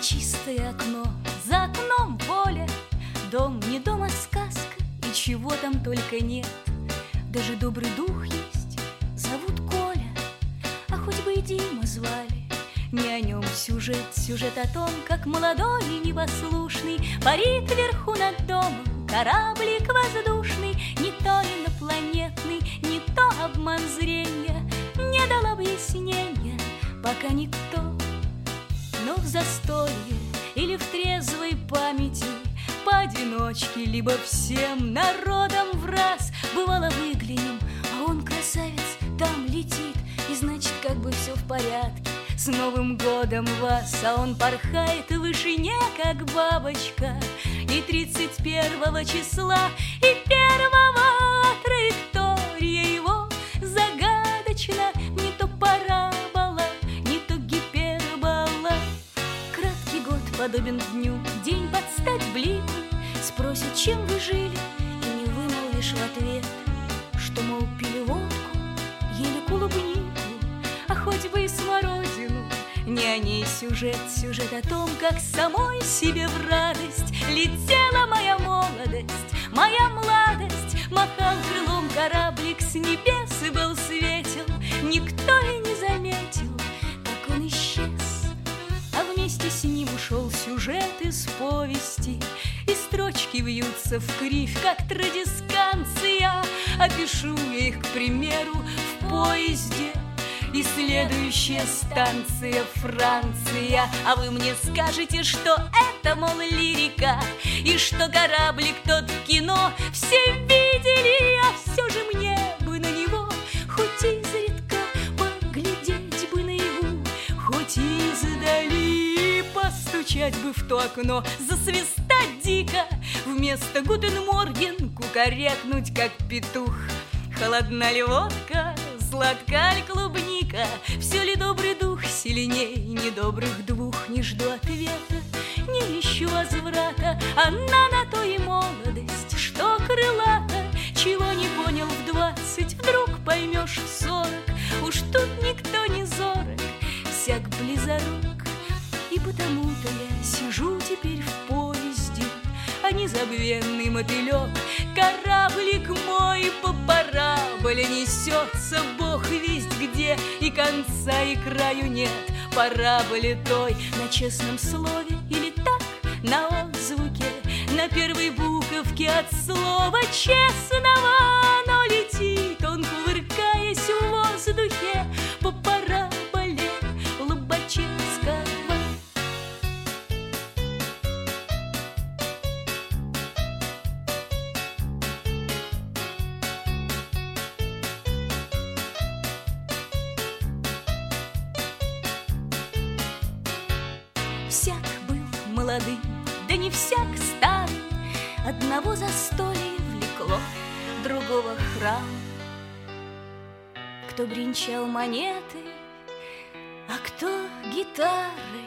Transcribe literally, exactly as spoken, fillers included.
чистое окно, за окном поле. Дом не дом, а сказка, и чего там только нет. Даже добрый дух есть, зовут Коля, а хоть бы и Дима звали. Не о нем сюжет, сюжет о том, как молодой и непослушный парит вверху над домом кораблик воздушный. Не то инопланетный, не то обман зрения, не дал объяснения пока никто. Но в застолье или в трезвой памяти, поодиночке, либо всем народом враз, бывало выглянем, а он, красавец, там летит, и значит, как бы все в порядке. С Новым годом вас, а он порхает в вышине, как бабочка. И тридцать первого числа, и первого траектория его загадочна. Не то парабола, не то гипербола. Краткий год подобен дню, день под стать блику. Спросят, чем вы жили, и не вымолвишь в ответ, что, мол, пили водку, ели клубнику, а хоть бы и смородину. Не о ней сюжет, сюжет о том, как самой себе в радость летела моя молодость, моя младость. Махал крылом кораблик с небес и был светел, никто и не заметил, как он исчез. А вместе с ним ушел сюжет из повести, и строчки вьются в кривь, как традисканция. Опишу я их, к примеру, в поезде, и следующая станция Франция. А вы мне скажете, что это, мол, лирика, и что кораблик тот в кино все видели, а все же мне бы на него хоть изредка поглядеть бы наяву, хоть издали постучать бы в то окно, засвистать дико, вместо «Гутен Морген» кукарекнуть, как петух. Холодна ли водка, сладка ли клубника, все ли добрый дух сильней недобрых двух? Не жду ответа, не ищу возврата, она на то и молодость, что крылата. Чего не понял в двадцать, вдруг поймешь в сорок. Уж тут никто не зорок, всяк близорук. И потому-то я сижу теперь в поезде, а незабвенный мотылек, кораблик мой по параболе несется бог весть где, и конца и краю нет параболе той. На честном слове или так, на отзвуке, на первой буковке от слова честного оно летит, он, кувыркаясь в воздухе по параболе Лобачевского. Всяк был молодым, да не всяк старый, одного застолья влекло, другого храм. Кто бренчал монеты, а кто гитарой,